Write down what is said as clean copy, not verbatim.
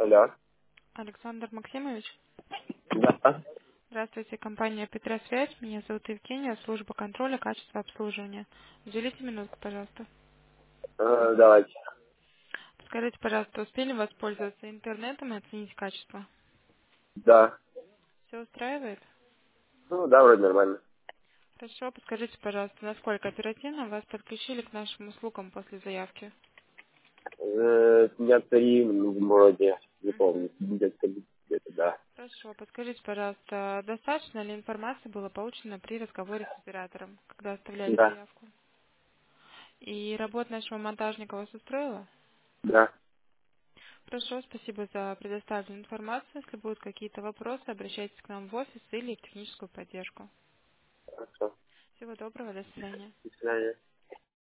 Алло. Александр Максимович, Да. здравствуйте, компания Петросвязь. Меня зовут Евгения, служба контроля качества обслуживания. Уделите минутку, пожалуйста. Давайте. Скажите, пожалуйста, успели воспользоваться интернетом и оценить качество? Да. Все устраивает? Ну, да, вроде нормально. Хорошо, подскажите, пожалуйста, насколько оперативно вас подключили к нашим услугам после заявки? Дня три, ну, вроде, не Мгм. помню. Где-то, да. Хорошо, подскажите, пожалуйста, достаточно ли информации было получено при разговоре с оператором, когда оставляли Да. заявку? И работа нашего монтажника вас устроила? Да. Хорошо, спасибо за предоставленную информацию. Если будут какие-то вопросы, обращайтесь к нам в офис или в техническую поддержку. Хорошо. Всего доброго, до свидания. До свидания.